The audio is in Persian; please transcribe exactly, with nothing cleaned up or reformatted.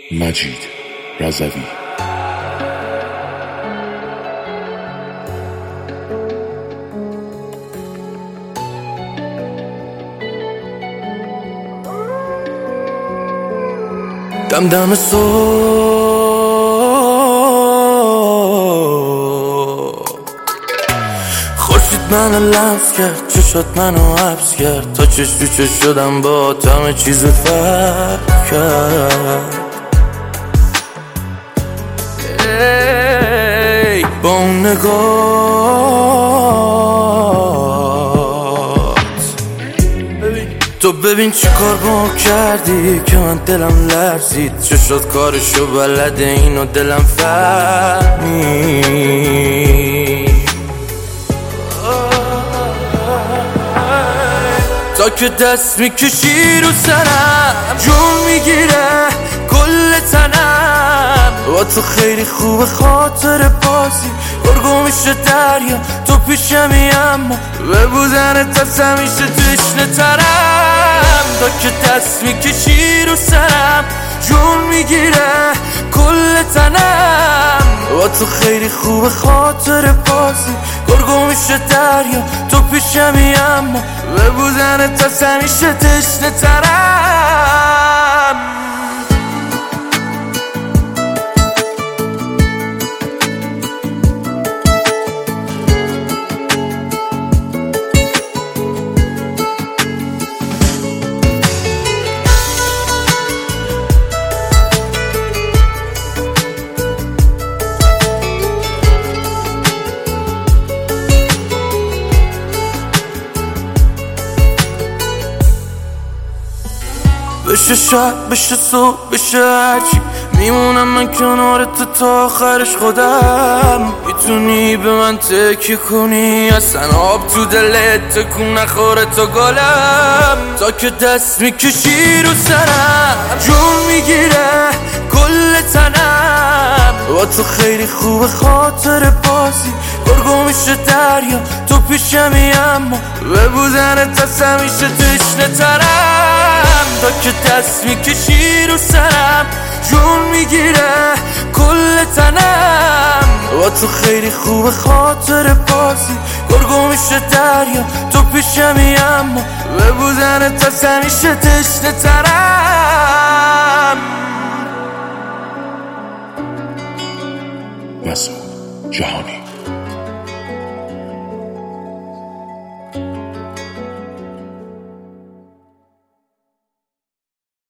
مجید رضوی. دم دم صبح خورشید منو لمس کرد، چشات منو حبس کرد، تا چش تو چش شدم با همه چیز فرق کرد. ای با اون نگات تو ببین چی کار با کردی که من دلم لرزید. چشات کارشو بلده، اینو دلم فهمید. تا که دست میکشی رو سرم جون میگیره کل تنم. با تو خیلی خوب خاطر بازی گرگو میشه دریا، تو پیشمی اما به بودنت از همیشه تشنه ترم. تا که دست میکشی رو سرم جون میگیره کل تنم. با تو خیلی خوب خاطر بازی گرگو میشه دریا، تو پیشمی اما به بودنت از همیشه تشنه ترم. بشه شب بشه صبح بشه هرچی، میمونم من کنار تو تا آخرش خودم. میتونی به من تکیه کنی، اصلا آب تو دلت تکون نخوره تا گلم. تا که دست میکشی رو سرم جون میگیره کل تنم. با تو خیلی خوب خاطر بازی گرگو میشه دریا، تو پیشمی اما به بودنت از همیشه تشنه ترم. تا که دست میکشی رو سرم جون میگیره کل تنم. با تو خیلی خوب خاطر بازی گرگو میشه دریا، تو پیشمی اما به بودنت از همیشه تشنه ترم.